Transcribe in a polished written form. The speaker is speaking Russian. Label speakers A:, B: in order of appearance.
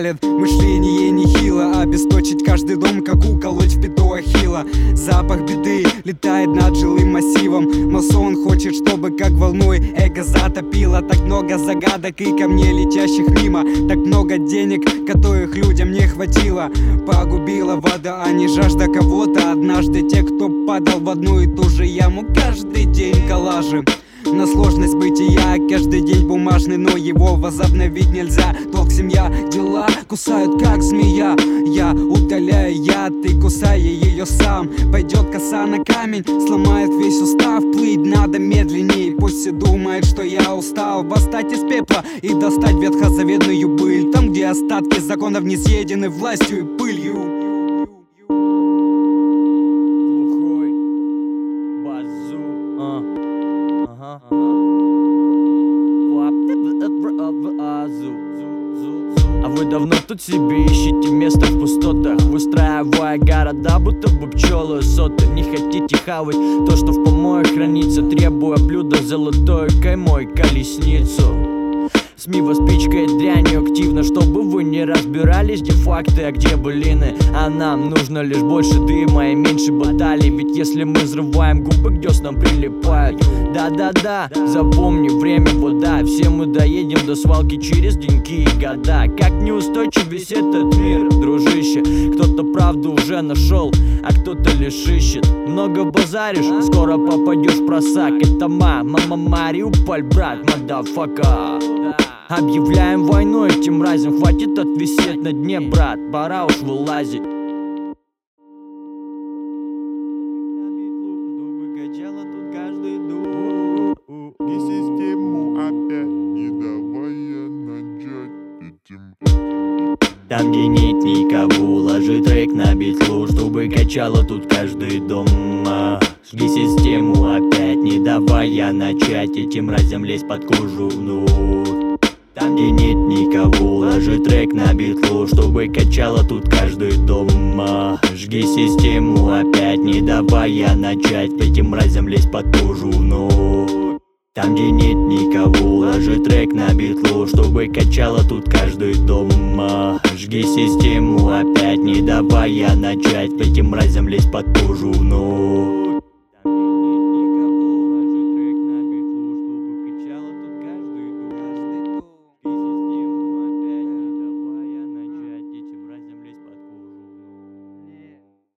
A: валит мышление нехило. Обесточить каждый дом, как уколоть в пяту ахилла. Запах беды летает над жилым массивом. Масон хочет, чтобы как волной эго затопило. Так много загадок и камней, летящих мимо. Так много денег, которых людям не хватило. Погубила вода, а не жажда кого-то. Однажды те, кто падал в одну и ту же яму. Каждый день коллажи на сложность бытия, каждый день бумажный, но его возобновить нельзя. Долг, семья, дела кусают как змея. Я удаляю яд, ты кусай ее сам. Пойдет коса на камень, сломает весь устав. Плыть надо медленней, пусть все думает, что я устал. Восстать из пепла и достать ветхозаветную быль. Там, где остатки законов не съедены властью и пылью.
B: А вы давно тут себе ищете место в пустотах, выстраивая города, будто бы пчелы соты. Не хотите хавать то, что в помоях хранится, требуя блюда золотой каймой колесницу. СМИ воспичкает дрянью активно, чтобы вы не разбирались, где факты, а где былины. А нам нужно лишь больше дыма и меньше баталий. Ведь если мы взрываем губы, к деснам прилипают. Да-да-да, запомни, время вода. Все мы доедем до свалки через деньки и года. Как неустойчив весь этот мир, дружище. Кто-то правду уже нашел, а кто-то лишь ищет. Много базаришь, скоро попадешь в просак. Это мама Мариуполь, брат, мадафака. Объявляем войну этим мразям, хватит отвисеть на дне, брат, пора уж вылазить.
C: И систему опять не давая начать этим.
B: Там, где нет никого, ложи трек на битлу, чтобы качало тут каждый дом. Жги систему опять, не давая начать этим мразям лезть под кожу вновь. Там, где нет никого, ложи трек на битлу, чтобы качало тут каждый дом. Жги систему опять, не давая начать этим мразям лезть под кожу вновь. Там, где нет никого, ложи трек на битлу, чтобы качало тут каждый дом. Жги систему опять, не давая начать этим мразям лезть под кожу вновь.